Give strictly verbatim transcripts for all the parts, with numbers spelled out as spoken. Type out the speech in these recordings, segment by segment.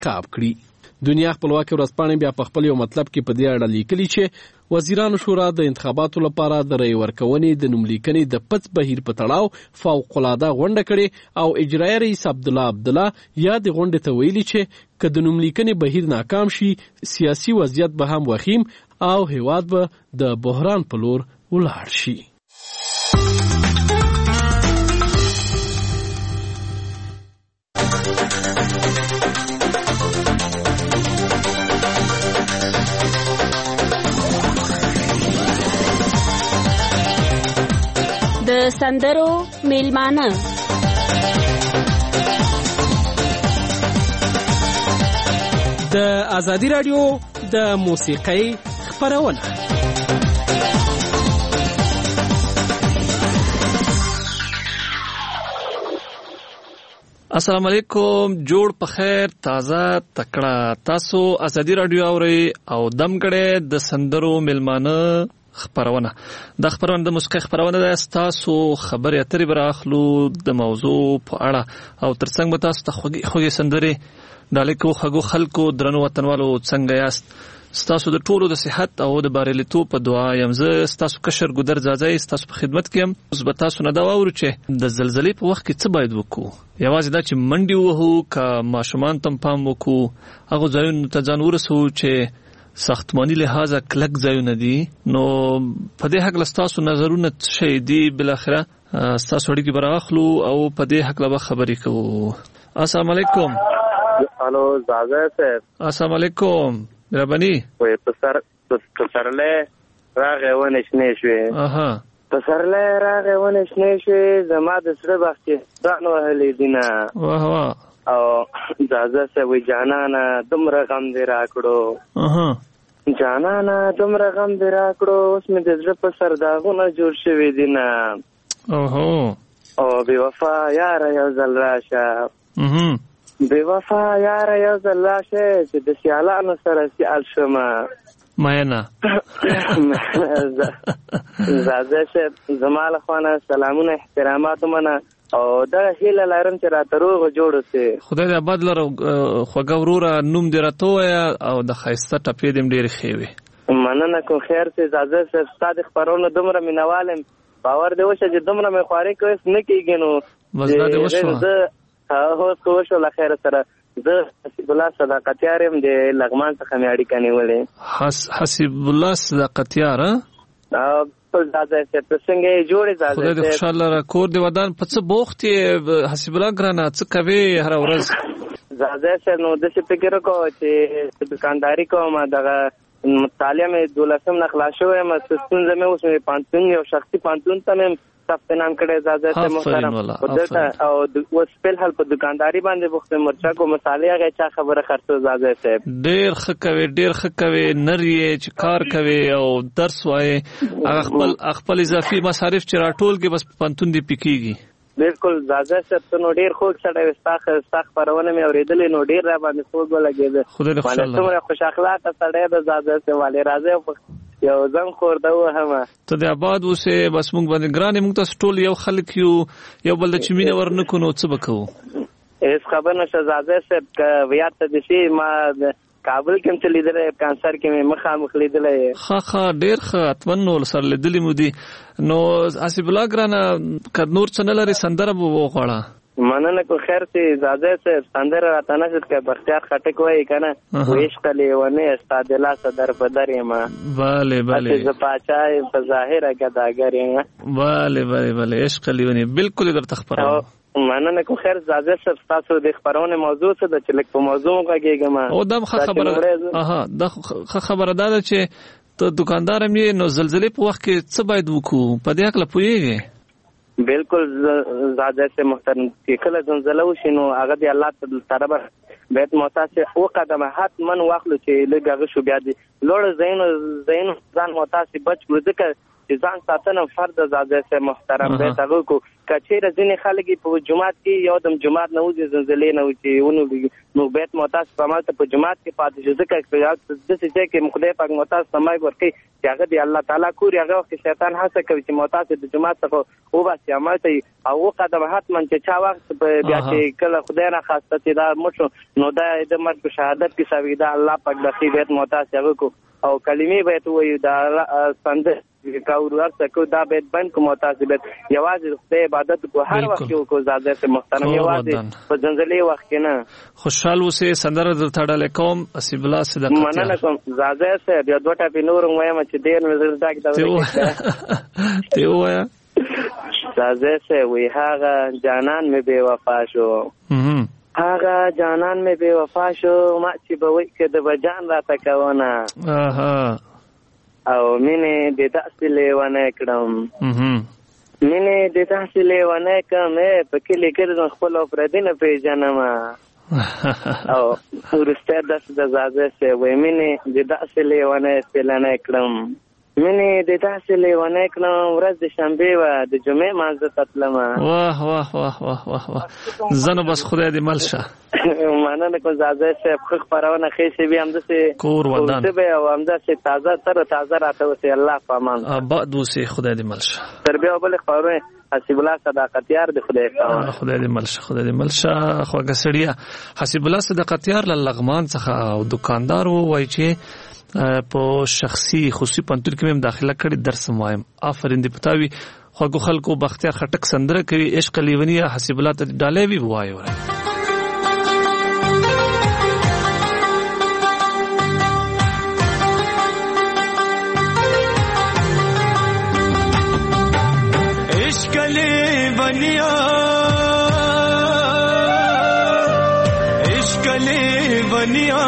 کاب کړي. دنیا خپلواکي ورځپاڼې بیا په خپل یو مطلب کې په دې اړه لیکلي چې وزیرانو شورا د انتخاباتو لپاره د رای ورکونې د نوملیکنې د پڅ بهیر په تړاو فوق العاده غونډه کړې او اجرایي رئیس عبدالله عبدالله یا د غونډې ته ویلي چې که د نوملیکنې بهیر ناکام شي سیاسي وضعیت به هم وخیم او هیواد به د بحران په لور ولاړ شي. د سندرو میلمانه د ازادي رادیو د موسیقۍ خپرونه. السلام علیکم، جوړ په خیر، تازه تکړه. تاسو ازادي رادیو اورئ او دم کړه د سندرو میلمانه خبرونه. د خبرونه د موسیقي خبرونه ده. تاسو خبرې اترې براخلو د موضوع په اړه او ترڅنګ به تاسو ته خوږې خوږې سندرې د لیکو خوږو خلکو درنو وطنوالو څنګه یاست؟ ستاسو د ټولو د صحت او د بریالیتوب په دعا یم. زه ستاسو کشر ګودر زازای ستاسو په خدمت کې یم. اوس به تاسو نه دا واورو چې د زلزلې په وخت کې څه باید وکړو. یوازې دا چې منډې ووهو که ماشومان ته پام وکړو، هغو ځایونو ته ځان ورسوو چې ساختماني لحاظه کلک ځایونه دي. نو په دې حق ستاسو نظرونه څه شي دي؟ بالاخره ستاسو اړیکې به راخلو او په دې حق به خبرې کوو. السلام علیکم. الو زازا صاحب. السلام علیکم. ربانی وې په سر په سرله راغې ونه شنې شوې. اها په سرله راغې ونه شنې شوې، زما د سره وخت ځان وهلې دینه. واه واه. او زازا صاحب وی جانانا دومره غم دې راکړو. اها جانانا دومره غم دې راکړو، اوس مې د زړه په سر داغونه جوړ شوي دینه. اوهو. او بې وفا یاره یو ځل راشه. اها بې وفا یاره یو ځل راشه چې د سیالانو سره سیال شمه. ماینا زازا صاحب زما له خوا نه سلامونه احترامات منه او دا هیله لرم چې راته روغ جوړ سي. خدای دې آباد لره. خوږه وروره نوم دې راته ووایه او د ښایسته ټپې دې هم ډېرې ښې وي. مننه کوم خیر سي زازا صاحب، ستا د خپرونو دومره مینوال یم، باور دې وشه چې دومره مې خوارې کوې نه کېږي. نو بس دا دې وشوه. زه اوس خو وشو له خیره سره. زه حسیب الله صداقتیار یم، د لغمان څخه مې اړیکه نیولې. حسیب الله صداقتیار؟ خپل زازا صاحب ته څنګه جوړې زازا صاحب؟ خدای دې خوشحاله را کور دې ودان. په څه بوخت یې حسیب الله ګرانه؟ څه کوې هره ورځ؟ زازا صاحب نو داسې فکر وکړو چې دکانداري کوم، دغه مطالعه مې دولسم نه خلاص شوی یم، ستونزه مې اوس مې پانتون یو شخصي پانتون ته مې ثبت نام کړی زازا صاحب محترم. او اوس فلحال په دکانداري باندې بوخت یم، مرچک او مصالې هغه چا خبره خرڅو زازا صاحب. ډېر ښه کوې، ډېر ښه کوې. نر یې چې کار کوې او درس وایې، هغه خپل خپل اضافي مصارف چې راټول کې بس په پانتون دې پکېږي. بالکل زازا صاحب ته نو ډېر خوږ سړی وې. ستا ستا خپرونه مې اورېدلې نو ډېر را باندې خوږ ولګېده. خدای دې خوشحاله. څومره خوش اخلاقه سړی ده زازا صاحب. والې راځئ یو زم خور ده وهمه. ته د آباد اوسې، بس موږ باندې ګرانې، موږ تاسو ټول یو خلک یو، یو بل د چې مینه ورنکو نو څه به کوو؟ هېڅ خبر نشته زازا صاحب. که یاد ته دې شي ما کابل کې هم څه لیدلی، کانسر کې مې مخامخ لیدلی. ښه ښه ډېر ښه اتمن نو سره لیدلي مو دي. نو حسیب الله ګرانه که نور څه نه لرې سندره به وغواړه. مننه کو خیر سي زازا صاحب. سندره راته نشد که بختیار خټک وایي که نه، عشق لیونی ستا د لاسه در په در یم. بله بله. زه پاچا یم په ظاهره ګداګر یم. بله بله بله عشق لیونی بالکل درته خپروم. مننه کو خیر زازا صاحب. تاسو د خبرونه موضوع څه ده چې لږ په موضوع وغږېږم؟ او دم ښه خبره. اها دا ښه خبره دا ده چې ته دکاندار هم یې، نو زلزلې په وخت کې څه باید وکړو؟ په دې هکله پوهېږې؟ بالکل زازا صاحب محترم، چې کله زلزله وشي نو هغه د الله طرفه باید محتاط او قدمه حتما واخلو چې لږ هغه شو بیا د لوړ ځایونو ځایونو ځان محتاط بچ کړو، ځکه چې ځان ساتنه فرد زاده سه محترم به تاسو کو کچېره ځینې خلک په جمعات کې یو دم جمعات نه وځي زلزلې نه وځي ونه نو بیت معتاز پمال ته په جمعات کې پاتې شو ځکه چې د څه چې مخدای پاک معتاز سمای ورکي چې هغه دی الله تعالی کور هغه وخت شیطان هڅه کوي چې معتاز د جمعات څخه او باسي عمل کوي او قدم حتما چې چا وخت بیا چې کله خدای نه خواسته چې دا مشو نو دا د مرګ شهادت کې سوي دا الله پاک د بیت معتاز هغه کو او کلمې به وي دا څنګه کاور ورته کو دا بیت بند کو معتاز بیت یوازې خدای عبادت کو هر وخت یو کو زاده سے محترم یوازې په زنځلې وخت کې نه خوشحال اوسه سندره د تړل کوم اسیب الله صدقات مننه کوم زاده سے بیا دوټه په نور وایم چې ډیر نظر داک دا ته وایا زاده سے وی هغه جانان می بے وفا شو هغه جانان می بے وفا شو ما چې به وای کده بجان را تکونه اها او مینه د تاسو لیوانه کړم مینه د تاسو لیوانه کوم په کې لیکل خپل افرادینه پیژنم او ورسته د زاده سه وې مینه د تاسو لیوانه پلانه کړم مینه د تاسو لیوانه کړم ورځ د شنبه و د جمعې مانځه تطلم واه واه واه واه واه واه زنه بس خدای دې ملشه مننه کوم زاده سه خو خبرونه خېسي به هم د کور ودان به او هم د تازه تر تازه راته وسه الله پامان ابد وسه خدای دې ملشه تربیه بل خبره حسیب الله صداقتیار د خدای پامان خدای دې ملشه خدای دې ملشه خو غسړیا حسیب الله صداقتیار لغمان څخه او دکاندار وای چې په شخصي خصوصي پنځیر کې هم داخله کړي درس وایم آفرین دې پتاوي خو خلکو بختیار خټک سندره کوي عشق لیونی حسیب الله ته ډالې وی وایو لیونیا عشق لیونیا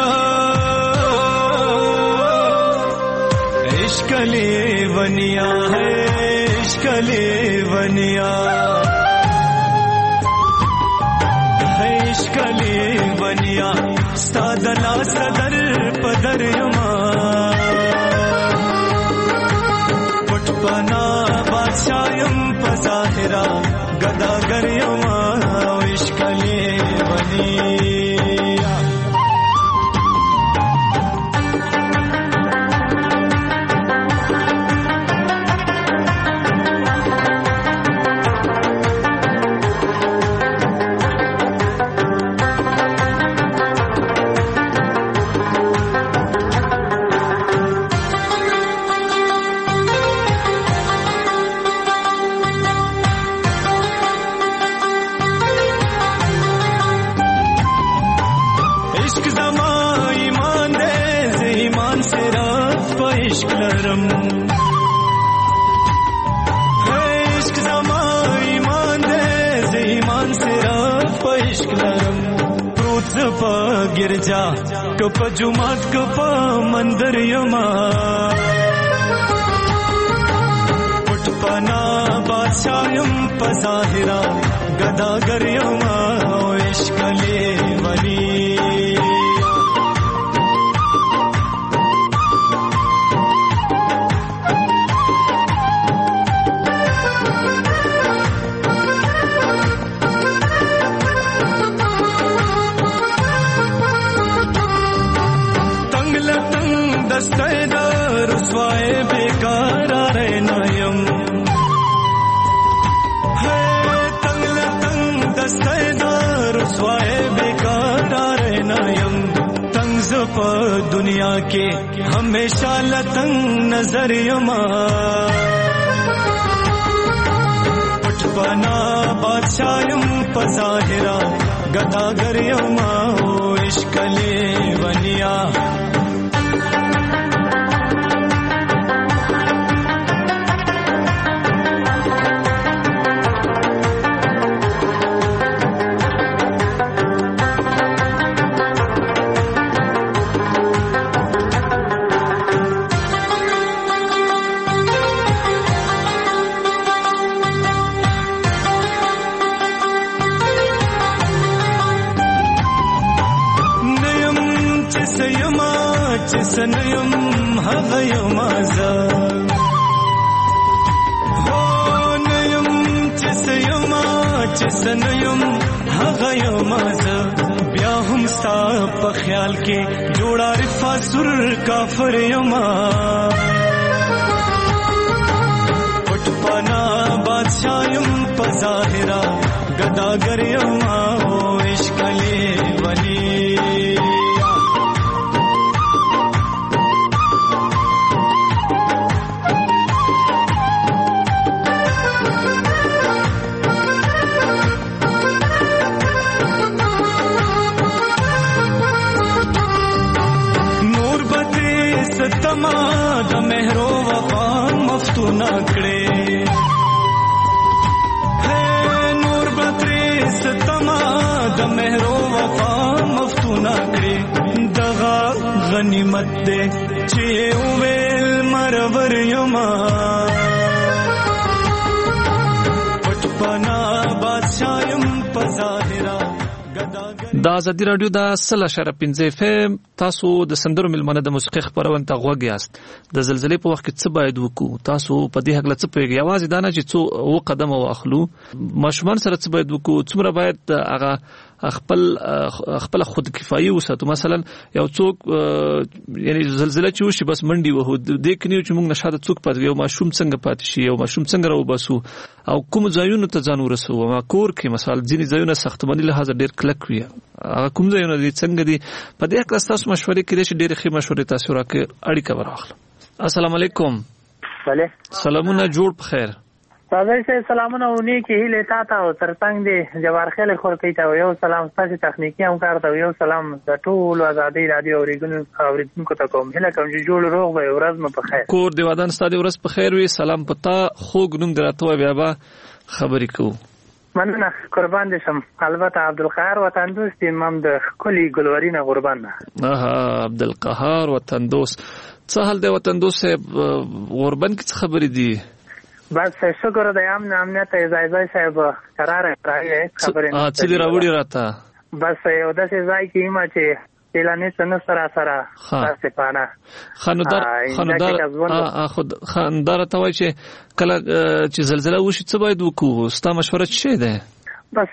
عشق لیونیا ہے عشق لیونیا ہے عشق لیونیا ستاد لاس در پدر یما پټ پنا بادشاہم ظاهرا گداگر یما عشق لیونیا गिरजा कप जुमात कप मंदिर यमा पुटपना बादशाहम पजाहिरा गदागर यमा इश्क लेवनी रसवाए बेकार नयम है तंग तंग दस्तेदार रसवाए बेकार नयम तंग प दुनिया के हमेशा लतंग नजर यमा पुटपना बादशाहम पजाहिरा गदागर यमा इश्क लेवनिया सनयम हगयम आजा چې سنیم هغه یم زه بیا هم ستا په خیال کې جوړ عارف سر کافر یم پټ پنا بادشاہ یم په ظاهرا گداګر یم او عشق لی ولی ستما د مهرو وفا مفتون کړي ہے نور بتري ستما د مهرو وفا مفتون کړي دغه غنیمت دې چې ویل مرور یما پټ پنا بادشاہ يم پزاهرا دا ازادي رادیو دا سل اشاره پنځه اف ام تاسو د سندرو ملمنه د موسیقي خبرونه ته غوږ یاست د زلزلې په وخت کې څه باید وکړو تاسو په دې حق لڅ پوهیږئ یوازې دا نه چې څو و قدم واخلو ماشومان سره څه باید وکړو څومره باید هغه خپل خپل خود کفایي وساتو مثلا یو څوک یعنی زلزلہ چې وشي بس منډي وو د کنيو چې موږ نشاده څوک پاتې یو ماشوم څنګه پاتې شي یو ماشوم څنګه راو باسو او کوم ځایونو ته ځان ورسو ما کور کې مثلا ځینې ځایونه ساختماني لحاظ ډېر کلک وي هغه کوم ځایونه دي څنګه دي په دې کې تاسو مشورې کړئ چې ډېر ښه مشورې تاسو راکړئ اړیکه ورغله السلام علیکم بله سلامونه جوړ بخیر تاسو ته سلامونه ونی کې هله تا ته او ترڅنګ دي جوار خیل خور کوي ته یو سلام تاسو تخنیکی هم کار ته یو سلام د ټول ازادي رادیو اوریدونکو ته کوم هله کوم چې جوړ روغ وي ورځ مو په خیر کور دی ودان ستاسو ورځ په خیر وي سلام پتا خوګ نوم دراته بیا به خبرې کو مننه قربان دي شم البته عبدالقهار وطن دوست امام د کلی ګلورینه قربان نه اه عبدالقهار وطن دوست څه حال دی وطن دوست غربن کې څه خبرې دي بس شکر د امن امنیت ځای صاحب قرار راغی خبرې اه چې دی راوړی راته بس یو داسې ځای کې ما چې اعلانې څنګه سره سره تاسو پانا خاندار خاندار اه خود خاندار ته وای چې کله چې زلزلہ وشي څه باید وکړو ستا مشوره څه ده بس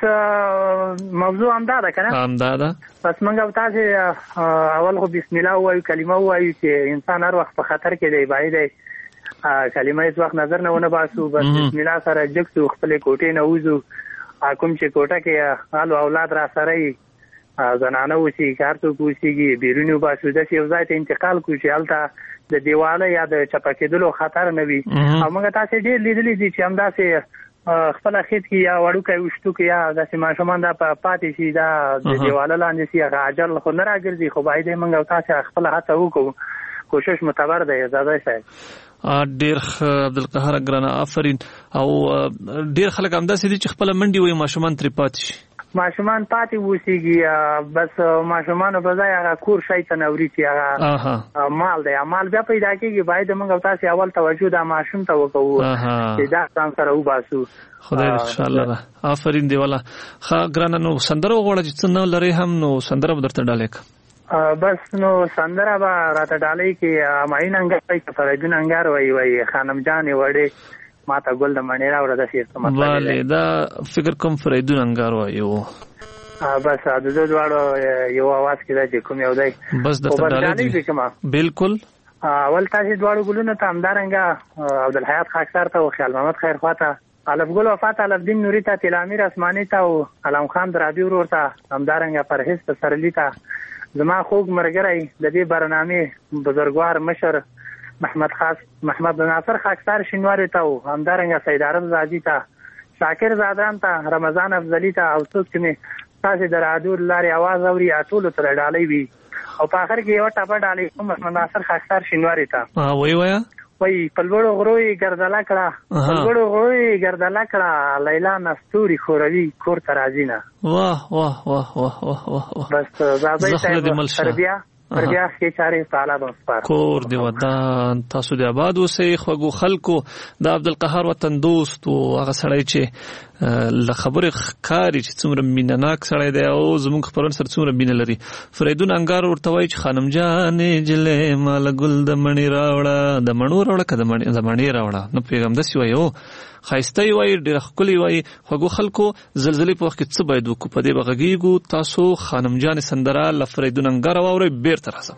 موضوع هم دا ده کنه هم دا ده بس موږ تاسو اول خو بسم الله وایو کلمه وایو چې انسان هر وخت په خطر کې دی باید کلمه هیڅ وخت نظر نه ونه باسو بس بسم الله سره جګسو خپل کوټې نه وځو کوم چې کوټه کې حال اولاد را سره زنانه وسی کار ته کوشيږي بیرونی باسو د یو ځای ته انتقال کوشي الته د دیواله یا د چپکېدلو خطر نه وي او موږ تاسو ډېر لیدلې دي چې همداسې خپل خېت کې یا وړو کې وشتو کې یا داسې ماشومان دا پاتې شي دا د دیواله لاندې سي راجل خو نه راګرځي خو باید موږ تاسو خپل هڅه وکړو کوشش متبر دی زاده صاحب ډیر عبدالقهار ګرانه آفرین او ډیر خلک همداسې دي چې خپل منډي وي ماشومان ترې پاتې شي ماشومان پاتې وسیږي بس ماشومان په ځای هغه کور شي ته نوري چې هغه مال دی مال بیا پیدا کیږي باید موږ تاسو اول توجه د ماشوم ته وکړو چې دا څنګه سره وباسو خدای ان شاء الله آفرین دی والا ښه ګرانه نو سندره وغوړه چې څنګه لري هم نو سندره بدرته ډالک بس نو سندره با راته ډالې کې ماین انګار کې فرجون انګار وای وای خانم جان وړې ماته ګل د منی راوړه د شیر سمه والي دا فکر کوم فرجون انګار وای و بس د دوه دواړو یو आवाज کې دا چې کوم یو دی بس د ډالې بالکل اول تاسو دواړو ګلونو ته همدارنګه عبدالحیات خاکسار ته او خیال محمد خیر خواته الف ګل وفات الف دین نوری ته تلامیر اسماني ته او علم خان درابي ورور ته همدارنګه پرهیز سرلی ته زما خوږ مرګري د دې برنامه بزرګوار مشر محمد خاص محمد ناصر خاکسار شینواری ته او همدارنګه سید عرب زادی ته شاکر زادان ته رمضان افضلی ته او څوک چې تاسو د رادیو لارې आवाज اوري اټول تر ډالۍ وي او په اخر کې یو ټاپه ډالۍ محمد ناصر خاکسار شینواری ته وای وای وای پلوړو غروي ګرځلا کړه پلوړو غروي ګرځلا کړه لیلا نستوري خوروي کور ترازینا واه واه واه واه واه بس زابې تربیه تربیه کې چاري تعالی بسپار کور دی ودان تاسو د آباد اوسې خوګو خلکو د عبدالقهار وطن دوست او هغه سړی چې له خبرې ښکاري چې څومره مینهناک سړی دی او زموږ خپرونه سره څومره مینه لري. فریدون انګار ورته وایي چې خانم جانې جلې ماله ګل د مڼې راوړه، د مڼو راوړه که د مڼې راوړه، نه پوهېږم داسې وایي. او ښایسته یې وایي، ډېره ښکلې وایي. خوږو خلکو زلزلې په وخت کې څه باید وکړو؟ په دې به غږېږو. تاسو خانم جانې سندره له فریدون انګاره واورئ، بېرته راځم.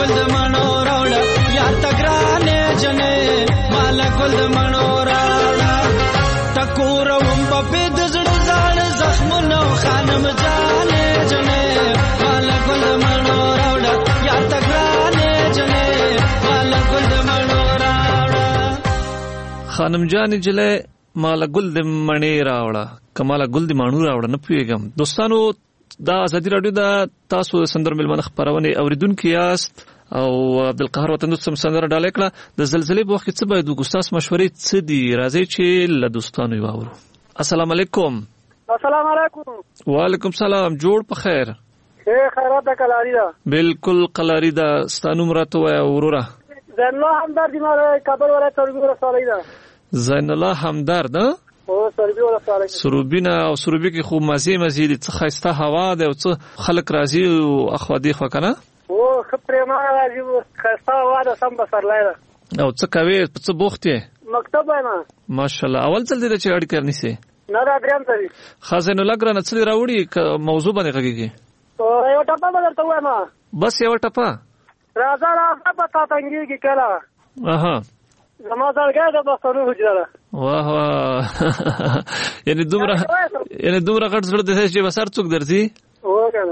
ګل د مڼو راوړه یا تګرانې جنې مال ګل د مڼو راوړه ټکور وم په د زړه زړ زخمونو خانم جانې جنې مال ګل د مڼو راوړه یا تګرانې جنې مال ګل د مڼو راوړه خانم جانې جلې مال ګل د مڼې راوړه کمال ګل د مڼو راوړه نه پوهیږم. دوستانو دا ازادي رادیو دا تاسو سندر ملمنه خبرونه اوریدونکو یاست او عبدالقهار وطن دوست سندره ډالې کړه د زلزلې په وخت کې څه باید وګستاس مشورې څه دي راځي چې له دوستانو یې واورو. السلام علیکم. السلام علیکم. وعلیکم سلام. جوړ په خیر. خیر خیرات ده کلاری ده. بالکل کلاری ده. ستانو مرته وای وروره. زین الله همدرد دی مال کابل ولایت سروبی ولسوالۍ ده. زین الله همدرد ها؟ او سروبی ولسوالۍ. سروبینا او سروبی کې خوب مزه مزه دي څه خسته هوا ده او څه خلک راځي او اخوا دی خو کنه. او خپرما راځي خسته هوا ده سم بسرلای ده. او څه کوي څه بوخت یې؟ مکتب وایم. ماشاءالله. اول ځل دې چې اړ کرنی سي. نه دا دریم ځل. خزانه لګرانه څه راوړي موضوع باندې غږیږي. او یو ټپه بدلته وایم. بس یو ټپه. راځه راځه پتا تنګيږي کله. اها. زما ځلګه د بسرو حجره. واه واه. یعنی دومره یعنی دومره غټ زړه د چې بسر څوک درځي. وګوره.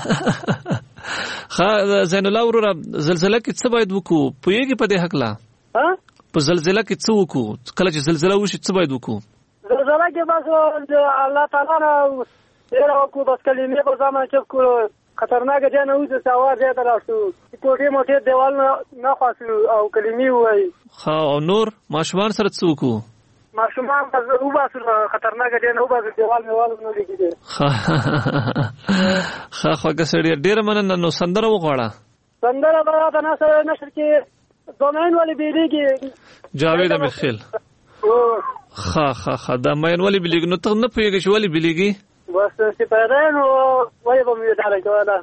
خا زین الله ورور زلزلہ کې څه باید وکړو؟ پوهیږي په دې حق لا؟ ها؟ په زلزلہ کې څه وکړو؟ کله چې زلزلہ وشي څه باید وکړو؟ زلزلہ کې بس الله تعالی نه یې راکو بس کلمې په ځما چې کو خطرناک دی نه وځي چې आवाज یې دراشو کوټه موټه دیوال نه خاصو او کلمې وای. ها او نور ماشومان سره څه وکړو؟ ماشومان په وباسو خطرناک دی نه وباسو دیوال میوال نه لګیږي. ها ها خوګه سړی ډیر مننه. نو سندره وغواړه. سندره به دا نه سره نشر کې دومین والی بیلیږي جاوید امخیل. ها ها ها دا مین والی بیلیږي. نو ته نه پوهیږي چې والی بیلیږي؟ بس چې پیدا نو وای به مې داله کوله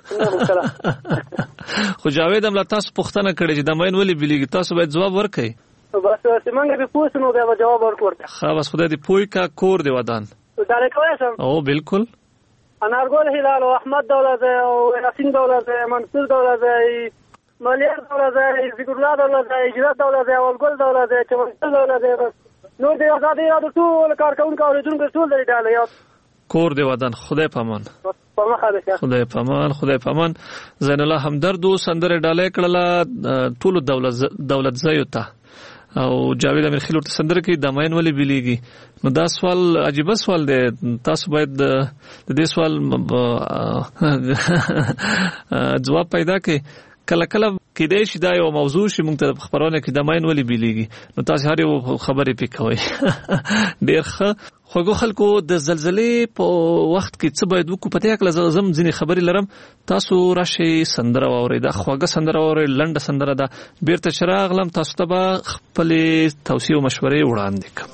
خو جاوید هم لا تاسو پوښتنه کړې چې د مین ولې بلیږي تاسو باید جواب ورکړئ. بس چې موږ به پوښتنه بیا به جواب ورکړو. ښه بس خدای دې پوي کا کور دی ودان. داله کوی سم. او بالکل. انارګل هلال او احمد دولت او یاسین دولت منصور دولت مليار دولت ذکر الله دولت اجرات دولت او ګل دولت چمن دولت نو دې آزادي یاد ټول کارکونکو اوریدونکو ټول لري داله یاد کور دی ودان. خدای پامان. خدای پامان. خدای پامان. زین الله همدرد سندره ډالې کړله ټول دولت دولت زایو ته او جاوید امرخیل ورته سندره کې د ماین ولې بلیږي. نو دا سوال عجیب سوال دی. تاسو باید د دې سوال جواب پیدا کړئ. کله کله کېدای شي دا یو موضوع شي موږ ته خبرونه کې د ماین ولې بلیږي. نو تاسو هر یو خبرې پکوي. ډېر ښه. خوږو خلکو د زلزلې په وخت کې څه باید وکړو؟ په دې اړه زم ځینې خبرې لرم. تاسو راشئ سندره واورئ. دا خوږه سندره واورئ. لنډه سندره ده. بیرته چې راغلم تاسو ته به خپلې توصیې او مشورې وړاندې کړم.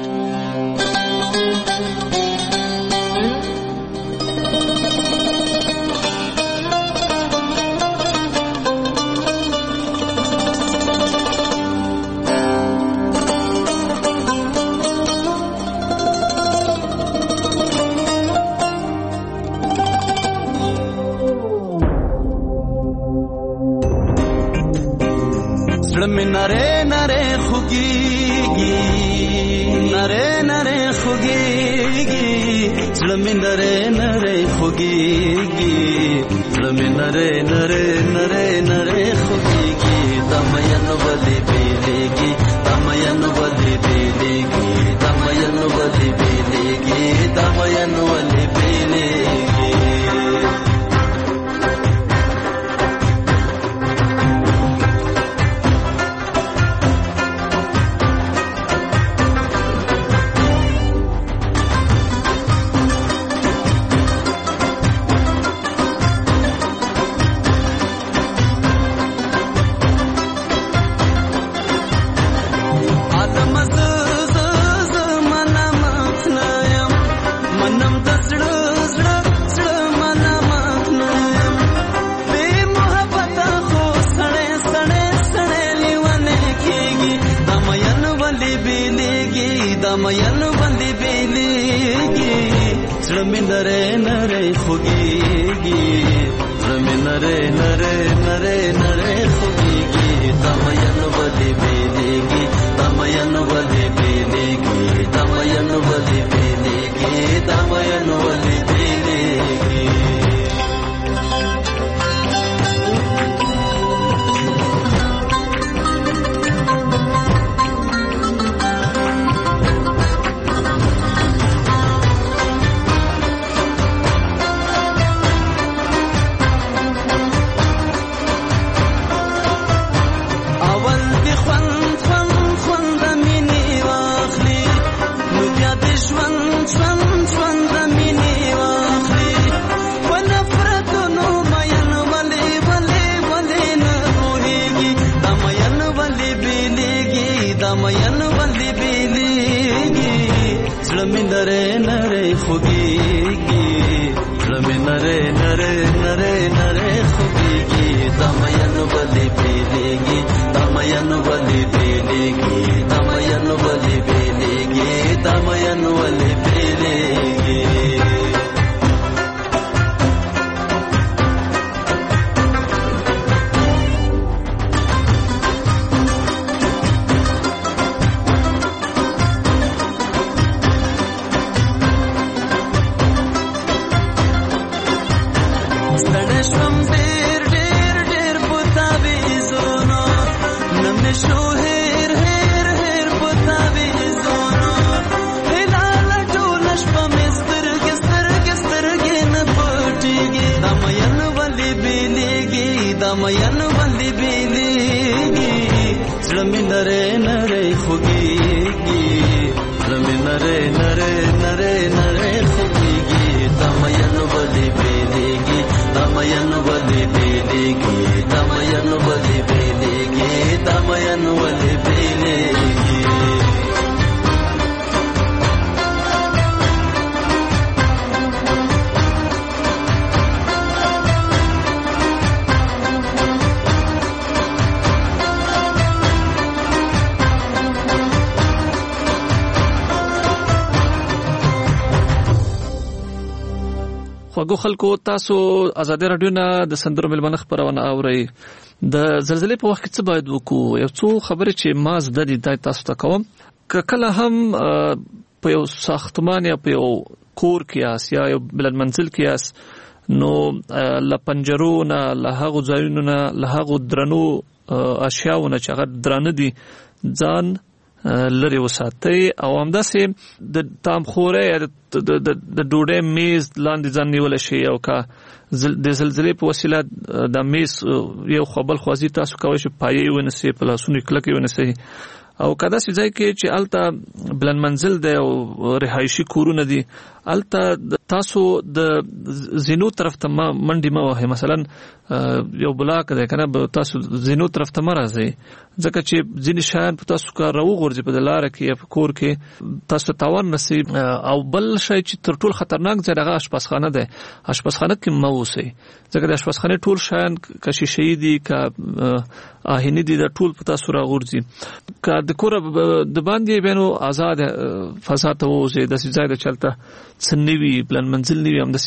नरे नरे खुगीगी नरे नरे खुगीगी ज़्लमी नरे नरे खुगीगी ज़्लमी नरे नरे नरे नरे खुगीगी दमयन वली बेलेगी दमयन वली बेलेगी दमयन वली बेलेगी दमयन वली बेलेगी زړه مې نری نری خوږېږي زړه مې نری نری نری نری خوږېږي تا مین ولې بېلېږي تا مین ولې بېلېږي تا مین ولې بېلېږي تا مین ولې بېلېږي नरे नरे खुगीगी रमे नरे नरे नरे नरे खुगीगी तमयन बलि बेलेगी तमयन बलि बेलेगी तमयन बलि बेलेगी तमयन बलि बेलेगी नरे नरे खुगीगी रमे नरे नरे नरे नरे खुगीगी तमयन बलि बेलेगी तमयन बलि बेलेगी तमयन बलि बेलेगी तमयन बलि बेलेगी خواږو خلکو تاسو ازادي رادیو نه د سندرو ملمنه خبرونه اورئ د زلزلې په وخت کې څه باید وکړو یو څو خبرې چې ما زده دي تاسو ته کوم کله هم په یو ساختمان یا په یو کور کې اس یا یو بلند منزل کې اس نو ل پنجرونه له هغه ځایونو نه له هغه درنو اشیاءونه چې هغه درانه دي ځان لري وساتي او همداسې د تامخوره یا د ډوډۍ میز لاندې ځان نیول شي او کا د زلزلې په وسیله د میز یو خپل خوازي تاسو کوي چې پایې ونسي په لاسونو کلکې ونسي او کدا سي ځای کې چې الته بلند منزل دی او رهایشي کورونه دي الته تاسو د زینو طرف ته منډي ما وه مثلا یو بلاک دی کنه تاسو زینو طرف ته مرزي ځکه چې ځینې شیان په تاسو کار راو غورځي په لار کې یا په کور کې تاسو تاوان نصیب او بل شی چې تر ټول خطرناک ځای هغه اشپزخانه ده اشپزخانه کې مو اوسئ ځکه د اشپزخانه ټول شیان ک شیشې دي ک آهنی دي د ټول په تاسو را غورځي ک د کور د باندې بینو آزاد فضا ته وځي د ځای د چلته سنوي بلند منزل نیوي هم د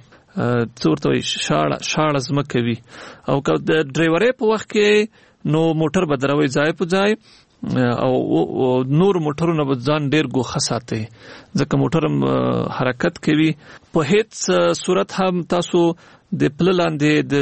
څورته شاړه شاړه زمکوي او که د ډرایورې په وخت کې نو موټر بدروي ځای په ځای او نور موټرونه به ځان ډیر ګوښه ساتي ځکه موټر حرکت کوي په هیڅ صورت هم تاسو د پل لاندې د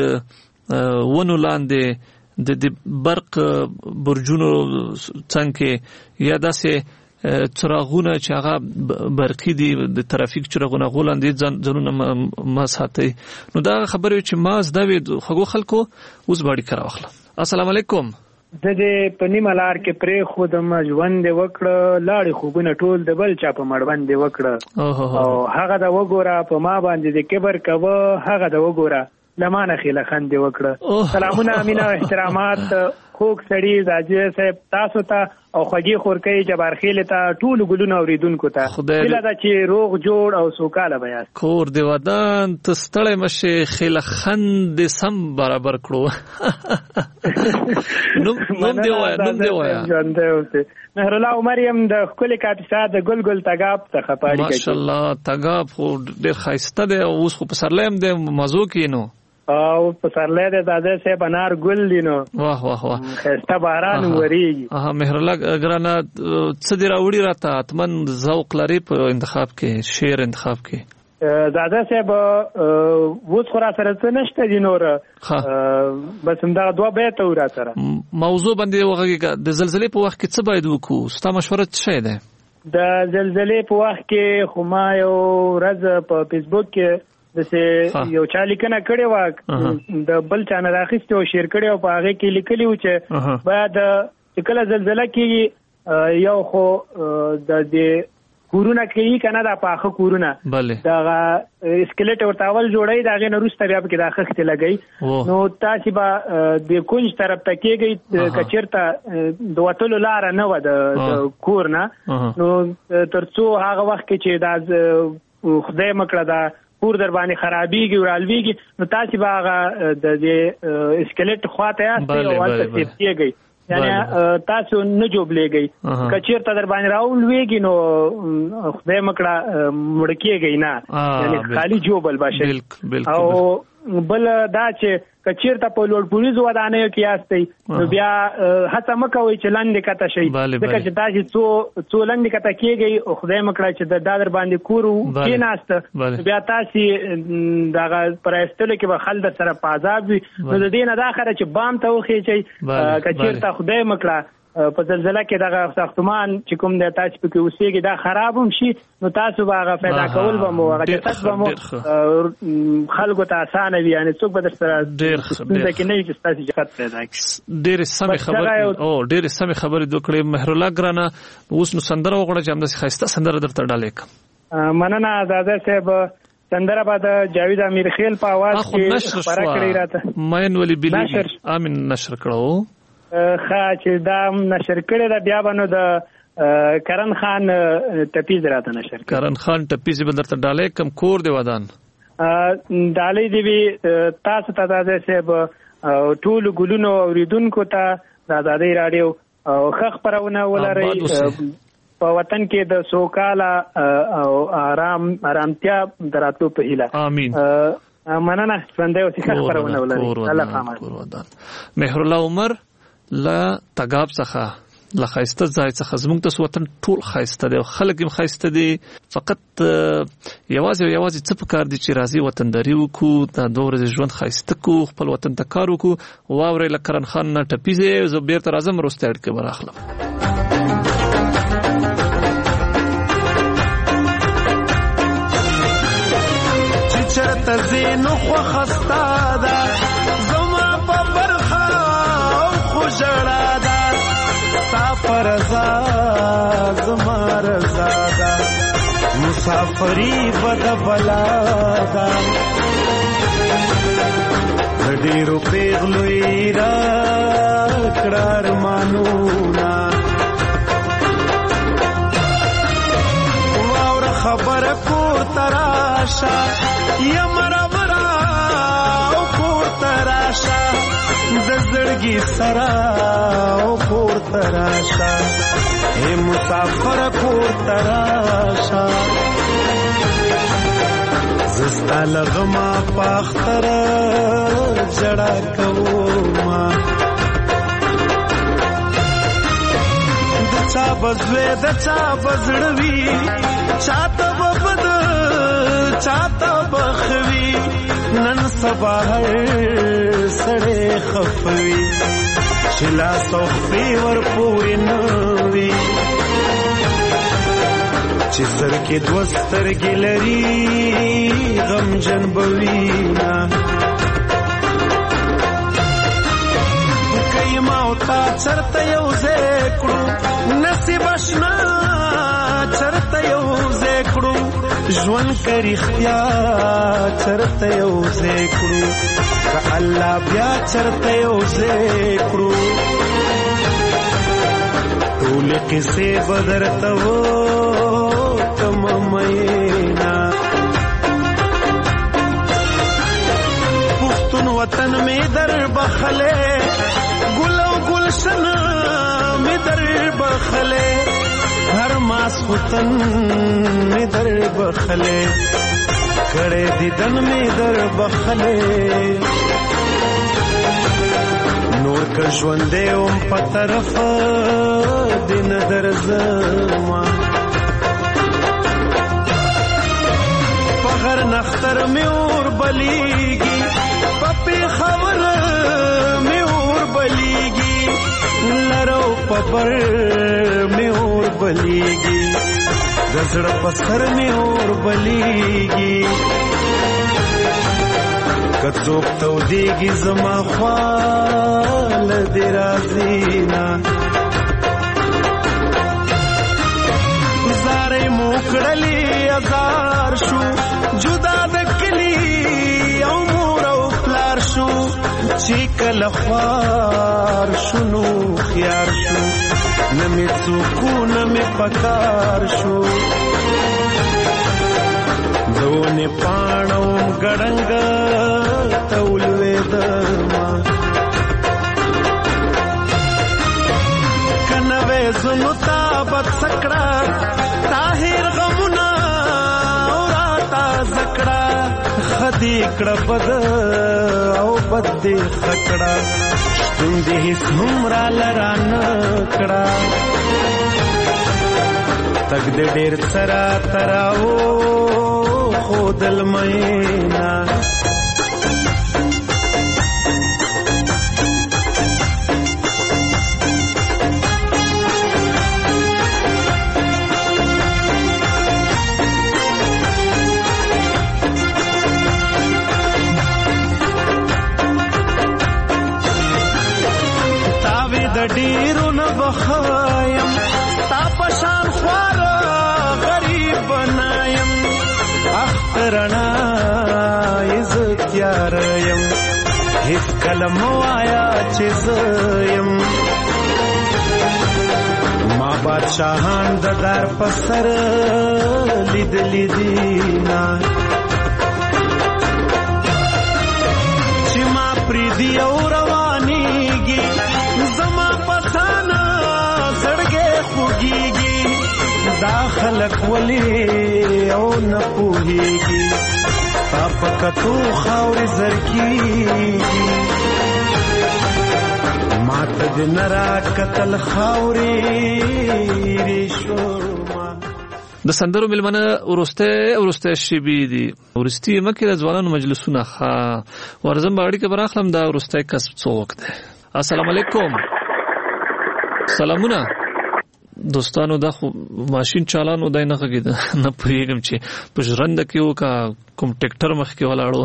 ونو لاندې د برق برجونو څنګه یا داسې چراغونه چې هغه برقي دي د ترافیک چراغونه غولاندې ځانونه ما ساتي نو دا خبره چې ما زده وي خو خلکو اوس باندې کار واخله السلام علیکم زه دې په نیمه لار کې پرې خودم ژوند وکړه لاړې خوبونه ټول د بل چا په مړوند وکړه او هغه دا وګوره په ما باندې د کبر کوه هغه دا وګوره لمانه خیله خند وکړه سلامونه امینه احترامات خوږ سړي زاجي صاحب تاسو ته او خوږی خورکۍ جبار خیل ته ټول ګلونو اوریدونکو ته هیله ده چې روغ جوړ او سوکاله بیاست. کور دی ودان ته ستړی مشه خیل خند سم برابر کړو. نوم نوم دی وایا نوم دی وایا مهر الله عمر يم د خپل کاپیسا د ګلګل تګاب څخه پاړی کوي. ماشاءالله تګاب خو ډیر خاصه دی او اوس خو په سرلیم دی مزو کینو او په سرلې د داده سه بنار ګل دینو. واه واه واه خسته باران وریږي. اه مهر الله ګرانه څه دی راوړي راته اتمن ذوق لري په انتخاب کې شعر انتخاب کې دادا صاحب وڅ خورا سره څه نشته دي نور بس همدا دوه بیت ورا سره موضوع باندې وغږی د زلزلې په وخت کې څه باید وکړو ستا مشوره څه ده؟ د زلزلې په وخت کې خو ما یو ورځ په فیسبوک کې دسه یو چا لیکنه کړې و د بل چا نه راخسته او شیر کړې او په هغه کې لیکلی و چې باید چې کله زلزلہ کې یو خو د دې کورونه کوي کنه دا پاخه کورونه دا اسکلیټ ورته اول جوړای دا غي نورسته بیا په کې دا خخته لګي نو تاسو به د کونج طرف ته کېږي کچرته د وټلو لار نه و د کورنا نو ترڅو هغه وخت کې چې دا خدای مکړه دا کور در باندې خرابېږي او رالويږي نو تاسو به هغه د اسکلیټ خواته یاست او ولته کېږي یعنی تاسو نه جوړلېږي کچیر ته در باندې راول ویږي نو خدای مکړه مړ کېږي نه یعنی خالی جوړبل باشه او بل دا چې کچیر ته په لوړ پولیس ودانه کې یاستي نو بیا هڅه مکوئ چې لاندې کته شي ځکه چې تاسو څو څو لاندې کته کېږي او خدای مکړه چې د دادر باندې کورو کې ناشته بیا تاسو دغه پرېستل کې به خلد سره پازاب وي نو د دې نه د اخره چې بام ته وخی چې کچیر ته خدای مکړه په زلزلہ کې دغه ساختمان چې کوم د تاسو په کې اوسېږي دا خراب هم شي نو تاسو به هغه پیدا کول به مو هغه تاسو به مو خلکو ته اسانه وي یعنی څوک به در سره ډېر څه کې نه چې تاسو جهت پیدا کړئ. ډېر سمې خبرې او ډېر سمې خبرې دوکړې مهر الله ګرانه اوس نو سندره وغوړه چې همداسې ښایسته سندره درته ډالې کړم. مننه دادا صاحب سندره به د جاوید امیر خیل په आवाज کې خبره کړې راته ماین ولی بلی امین نشر کړو خا چې دا نشر کړی دا بیا باندې د کرن خان ټپیز راته نشر کرن خان ټپیز به درته ډالې کم کور دی ودان ډالې دی وی تاسو ته د صاحب ټول ګلونو اوریدونکو ته د آزادۍ رادیو خخ پرونه ولري په وطن کې د سوکاله او آرام آرامتیا دراتو په هیله امين مننه څنګه اوسې خخ پرونه ولري الله پامه مهر الله عمر لا تګاب څخه لا خایسته ځای څخه زموږ د وطن ټول خایسته دی خلک هم خایسته دي فقط یوازې یوازې څه پکار دي چې راځي وطنداري وکړو دا دوه ورځې ژوند خایسته کو خپل وطن ته کار وکړو واورې لکرن خان نه ټپیزه زه بیرته راځم وروسته اړیکه براخلم. چې چرته زینو خو خستا ده زما په برخه جړا دا سفر زاد زما رضا دا مسافری بد بلا دا ډېرو پیغلوی را کړار مانونا واور خبر کو تراشا یمرا ورا کو تراشا زړګي سرا او کور تراشا اے مسافر کور تراشا زستا لغما پاختر جڑا کوما دچا بزوی دچا بزړوي چاته وبد چاته بخوي نن سبا سړې خفوي چلا صوفي ور پورې نوي چې سر کې دوستر ګلري غم جن بوينا کایما او تا چرته یو زکړو نصیب آشنا چرته یو زکړو ژوند کری اختیا چرته یو زکړو که الله بیا چرته یو زکړو ټول قصې بدرته و کم مینا پښتون وطن می در بخله ګل او گلشن می در بخله هر ماس وطن می در بخله کړه دیدن می در بخله نور که ژوندې اوم په طرف دین درځما په هر نختر می اور بلیږي په خبر می اور بلیږي لرو په بر می اور بلیږي گزړه په سر می اور بلیږي کڅوک تو دیږي زما خپل دی رازینا زارې موکړلې ازار شو جدا د کلی او مور او پلار شو چې کله خوار شنو خيار شو نمې څوکو نمې پکار شو دونه پانو ګړنګ تولوي دما کنوې زنو تابت سکړه طاهر غمنا اوراتا زکړه خدي کړه بد او بد خکړه شتون دې همرا لران کړه تک دې ډېر سرا تراو خودل مینا تاوی د ډیرو نه بخایم تا پشان خوار غریب بنایم اخترنا عزت یاریم هیڅ کلم وایا چې زیم ما بادشاہان د دار پسر لید لیدینا چې ما پریدي او روانيږي زما پسانا سړګې خوږيږي داخلك ولي او نه پوهیږي پاپکتو خاورې زرکیږي ماته د نرا قتل خاورې ریشوما د سندرو ملمنه ورسته ورسته شبي دي ورستي مکه د ځوانانو مجلسونه ښه ورزم باړي کې براخلم دا ورسته کسب څوک ده. السلام علیکم. سلامونه دوستانو. دا خو ماشين چالانو دای نه غږی نه پوهیږم چې په ژرنده کې وکا کوم ټریکټر مخ کې ولاړو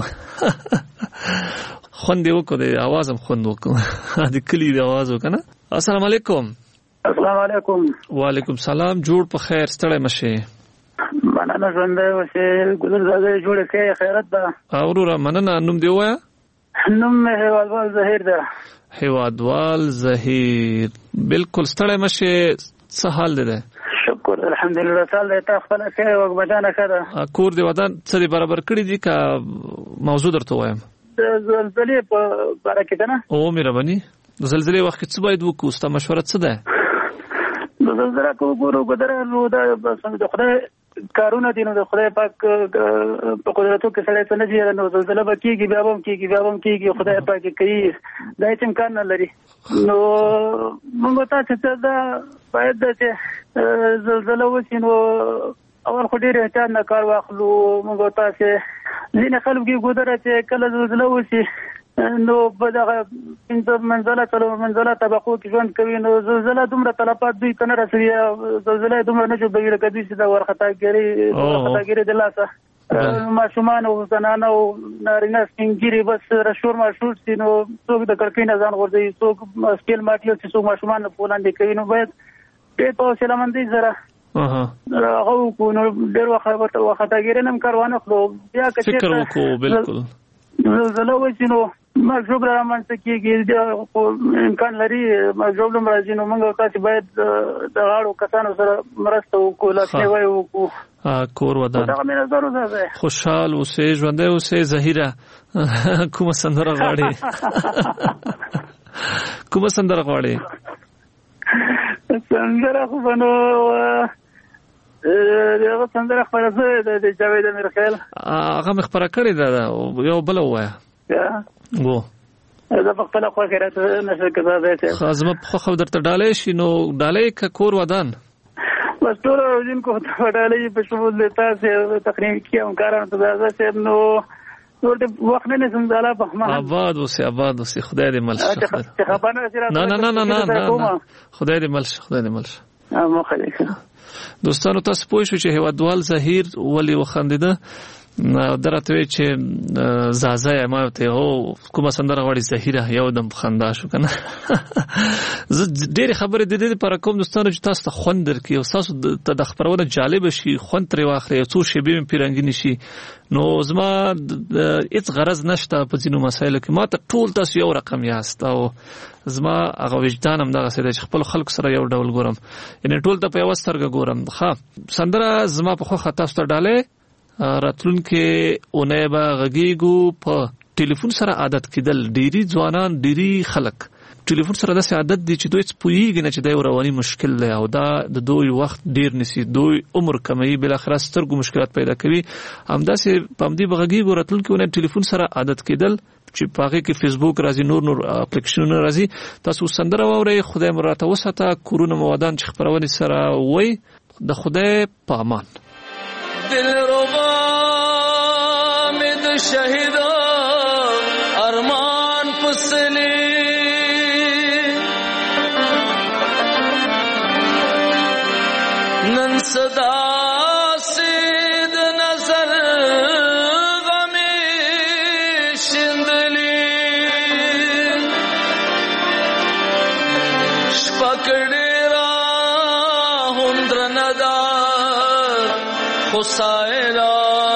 خوند یو کو د आवाज هم خوند وکړه د کلی د आवाज وکنه. السلام علیکم. السلام علیکم. وعلیکم سلام. جوړ په خیر ستړی مشه. مننه ژوندې وسه ګذر زده جوړ کې خیرت ده. اورورا مننه. نوم دی وایا؟ نوم مې هوادوال زهیر ده. هوادوال زهیر. بالکل ستړی مشه. څه حال ده؟ شکر الحمدلله. تعالی ته خپل کې وګ بجانه کړه. کور دی ودان سره برابر کړی دي کا موضوع درته وایم. زلزلې په باره کې ده نه؟ او مهرباني. زلزلې وخت څه باید وکړو؟ ستا مشوره څه ده؟ زلزلہ کو ګورو ګدره نو دا د خدای کارونه دي نو د خدای پاک په قدرتو کې سره څه نه دي نو زلزلہ به کېږي بیا هم کېږي بیا هم کېږي خدای پاک کوي دا هیڅ امکان نه لري. نو موږ ته چې دا باید چې زلزلہ وشي نو اول خو ډېر احتیاط نه کار واخلو. موږ ته چې ځینې خلک کې ګدره چې کله زلزلہ وشي نو په دغه پنځه منزله څلور منزله طبقو کې ژوند کوي نو زلزلہ دومره تلفات دوی ته نه رسوي. زلزلہ دومره نه جوړوي لکه دوی چې د ورختاګري ورختاګري د لاسه ماشومان او زنانه او نارینه سپینګيري بس رشور ماشور سي نو څوک د کړکۍ نه ځان غورځي څوک سکیل ماټیو چې څوک ماشومان نه پولاندې کوي نو باید ډېر په حوصله مندۍ سره هغه کو نو ډېر وخت ورختاګري نم کاروانه خو بیا که فکر وکړو. بالکل زلزلہ وشي نو مجروب را منځته کېږي امکان لري مجروب هم راځي نو موږ تاسو باید د غاړو کسانو سره مرسته وکړو لاسنیوی وکړو کور ودان دغه مې نظر ده خوشحال اوسې ژوندی اوسې زهیره کومه سندره غواړې کومه سندره غواړې سندره خو به نو دغه سندره خپله شوې ده د جاوید امیرخیل هغه مې خپره کړې ده یو بله ووایه و زه په خپله خوښې راته نشم کېدای ښه زما په خوښه درته ډالۍ شي نو ډالۍ که کور ودان بس ټول اوریدونکو ته ډالۍ په شمول د تاسې تخنیکي همکارانو ته د آزاد صاحب نو ټول وخت نه نیسم د الله په رحمت آباد اوسې آباد اوسې خدای دې مل شه چې خبر نه شي نه نه نه نه نه خدای دې مل شه خدای دې مل شه موخه دې دوستانو تاسو پوه شو چې هیوادوال زهیر ولې وخندېده درته وی چې زازه ما ته هو کومه سندره غواړي زهیره یو دم خندا شو کنه زه ډېر خبرې د دې لپاره کوم دوستانو چې تاسو ته خوند درکړي او تاسو ته د خبرونه جالب شي خوند ترې واخلي او څو شیبې مې پیرنګي نشي نو زما هیڅ غرض نشته په ځینو مسایلو کې ما ته ټول تاسو یو رقم یاست او زما هغه وجدان هم دغه څه چې خپل خلکو سره یو ډول ګورم یعنی ټول ته په یو سترګه ګورم ښه سندره زما په خوښه تاسو ته ډالۍ راتلونکې اونۍ به غږیږو په ټلیفون سره عادت کېدل ډېری ځوانان ډېری خلک ټلیفون سره داسې عادت دي چې دوی څه پوهېږي نه چې دا یو رواني مشکل دی او دا د دوی وخت ډېر نیسي دوی عمر کموي بالاخره سترګو مشکلات پیدا کوي همداسې په همدې به غږیږو راتلونکې اونۍ ټلیفون سره عادت کېدل چې په هغې کې فیسبوک راځي نور نور اپلیکیشنونه راځي تاسو سندره واورئ خدای مو راته وساته کورونه مو ودان چې خپرونې سره وایي د خدای په امان دل ربا میں د شہیدا ارمان پسلی نن صدا سید نظر غمی شندلی شپکڑی را ہندر ندا خسائرا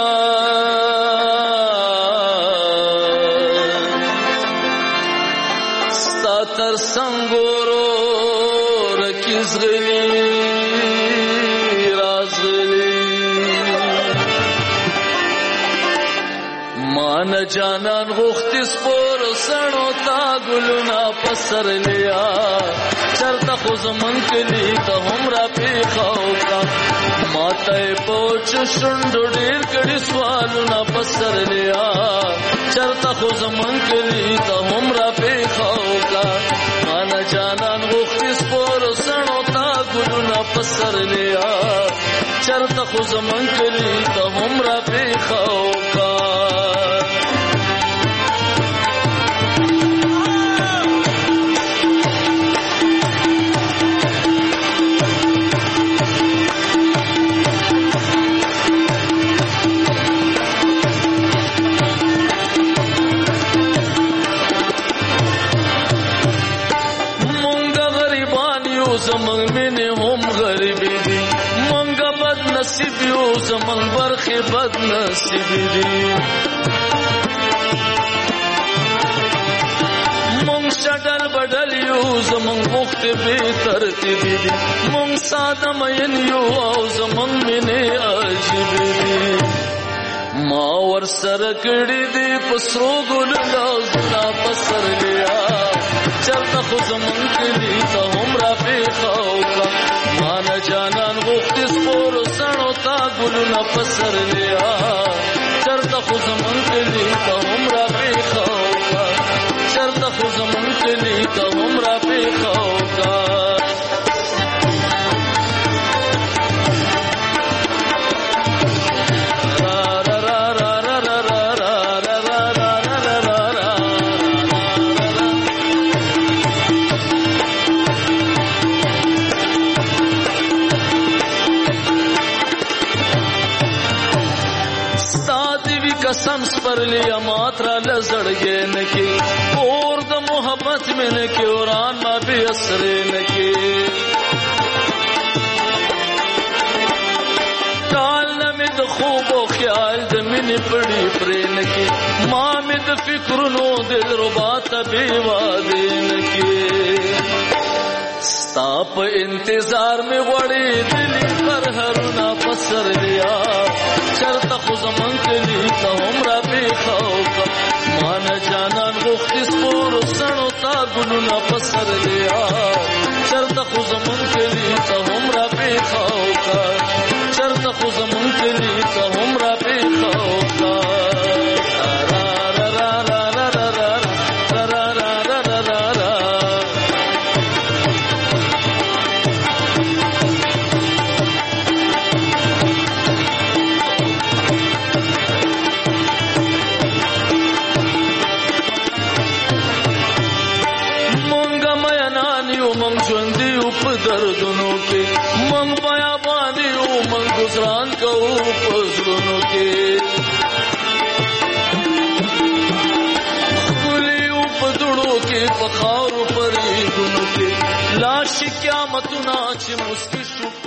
ستا تر سنگورو رکیز غلی راز غلی مان جانان غختی سپور سنو تا گلونا پسر لیا چرتا خوزمن کلی تا هم را پیخاو کا ماته پوچ شندو ډیر کړي سوالونه پسر لیا چرته خو زمون کلی ته هم را پیخاو کا مانا جانان غوښتي سپور سنو تا ګلونه پسر لیا چرته خو زمون کلی ته هم را پیخاو کا زمن مینه هم غریبی دی منگا بد نصیبی و زمن برخی بد نصیبی دی منگ شدل بدل یو زمن وقت بی ترتیبی دی منگ ساده مین یو او زمن مینه عجیبی دی ما ور سره کړی دی پسرو ګل لازنا پسر لیا چرته خو زمون کلی ته هم را پیخاو کا مان جانان غوښتي سپور سنو تا ګلونه پسر لیا چرته خو زمون کلی ته هم را پیخاو کا چرته خو زمون کلی ته هم را پیخاو کا قسم سپر لیا ماترا لزڑگے نکی اور دا محبت میں نکی اوران ما بھی اثرے نکی ٹال نمی دا خوب و خیال دا منی پړی پرې نکي ما مې د فکرونو دل ربا ته بې وادې نکي ستا په انتظار مې غوړې دلي پرهرونه په سر دیا چرته خو زمون کلي ته هم را پېښه ما نه جانان غوښتي سپورو سڼو تا ګلونه په سر دیا چرته خو زمون کلي ته هم را پېښه چرته خو زمون کلي ته هم را پېښه دردونو کې من بیا باندې او من گزاران کوو پزړونو کې خلیو پدړو کې په خاورو پرې ګونو کې لاش قیامتونه چې مسکی شو